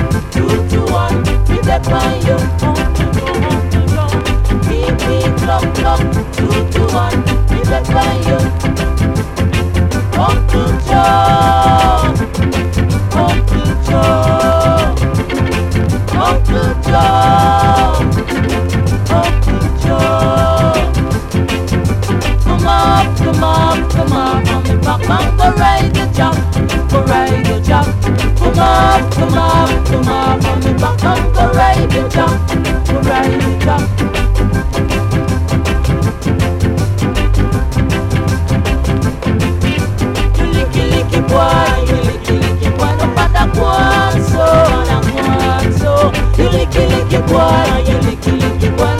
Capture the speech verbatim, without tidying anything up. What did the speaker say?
two to one, we dep on you. Uncle Joe, Uncle Joe, beep beep cluck cluck, two to one, we dep on you. Uncle Joe, Uncle Joe, Uncle Joe, Uncle Joe. Come up, come up, come up on me back and go ride the jack, go ride the jack. Come up, come up, come up on me back and go ride the jack, go ride the jack. You licky licky boy, you licky licky boy, no bother go on so, no go on so. You licky licky boy, you licky licky boy.